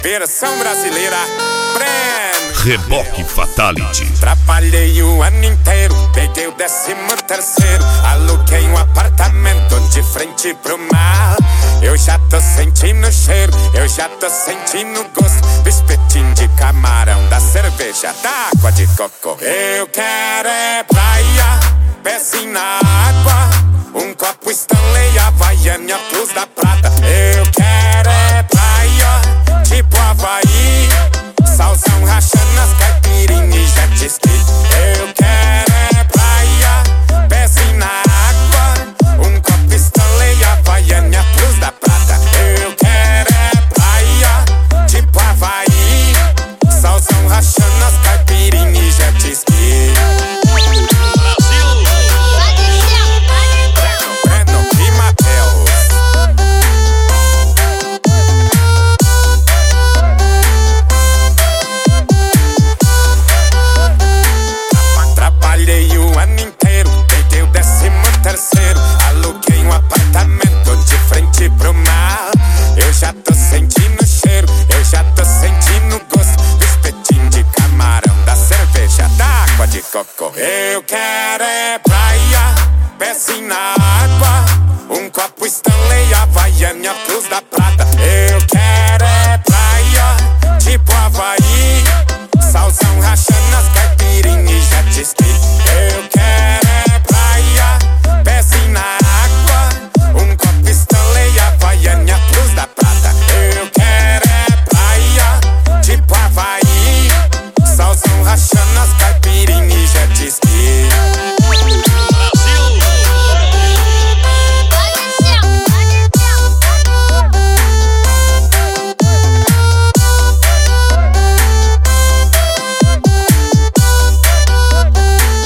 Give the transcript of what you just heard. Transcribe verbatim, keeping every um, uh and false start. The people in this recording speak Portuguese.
Versão brasileira, Brand. Reboque Fatality. Trabalhei o ano inteiro, peguei o décimo terceiro. Aluguei um apartamento de frente pro mar. Eu já tô sentindo o cheiro, eu já tô sentindo o gosto. Espetinho de camarão, da cerveja, da água de coco. Eu quero é praia, pezinho na água. Um copo Stanley, Havaiana, Plus da Prata. Eu quero é praia, tipo Havaí. Salzão rachando as caipirinhas e jet ski. Eu quero é praia, pezinho na água. Um copo Stanley, Havaiana, Plus da Prata. Eu quero é praia, tipo Havaí. Salzão rachando as caipirinhas e jet ski. Aluguei um apartamento de frente pro mar. Eu já tô sentindo o cheiro, eu já tô sentindo o gosto do espetinho de camarão, da cerveja, da água de coco. Eu quero é praia, pezinho na água. Um copo Stanley, Havaiana,